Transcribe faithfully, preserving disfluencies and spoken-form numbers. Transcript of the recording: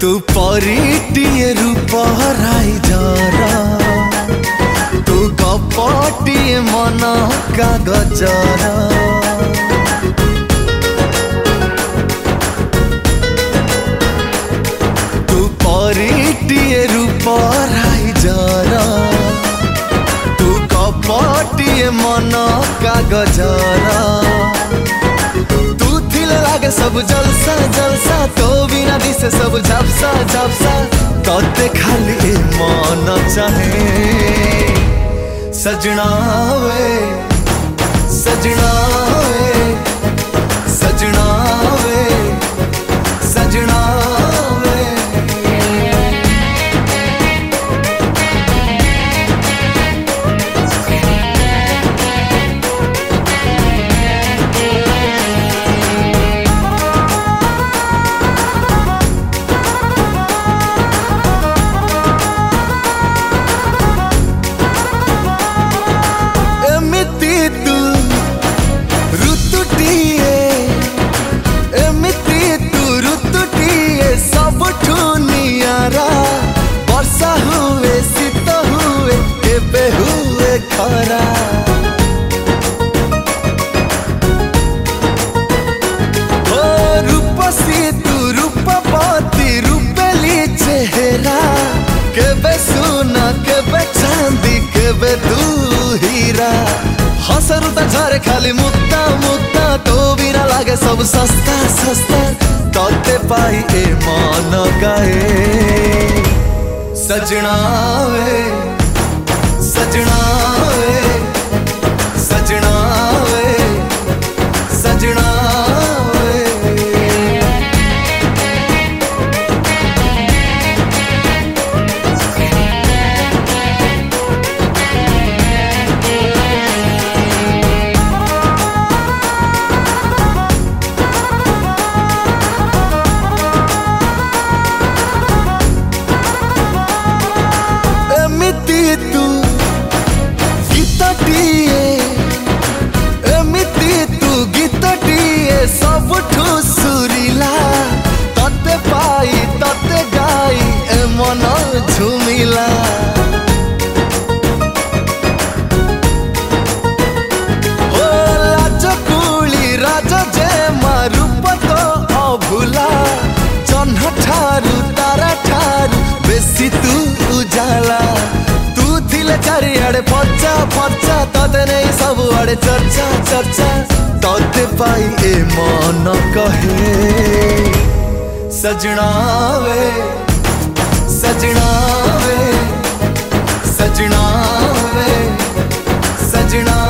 तू परीटिए रूप हराई जरा तू कपटिए मन कागजरा तू परीटिए रूप हराई जरा तू कपटिए मन कागजरा लागे सब जलसा जलसा तो बिना दिसे सब झपसा झपसा तोते खाली मन चाहे सजना वे सजना वे सजना वे सजना वे वर्षा हुए शीत हुए केबे हुए खरा ओ रूपसी तू रूपवती रूपेली चेहरा केबे सोना केबे चांदी केबे तू हीरा हसरू त झरे खाली मुक्ता मुक्ता तो बिना लागे सब सस्ता सस्ता तोते पाई ए मन गाए सजना वे सजना वे सजना वे सजना वे तू गीतटिए एमिति तू गीतटिए सबठू सुरीला तते पाई तते गाई ए मन झुमिला ओ लाजकुली राज जे रूप तो अभुला जन्ह ठारू तारा ठारू बेसी तू उजाला चारिआडे फर्चा फर्चा तते नहीं सब आड़े चर्चा चर्चा तते पाई ए मन कहे सजना वे सजना वे सजना वे सजना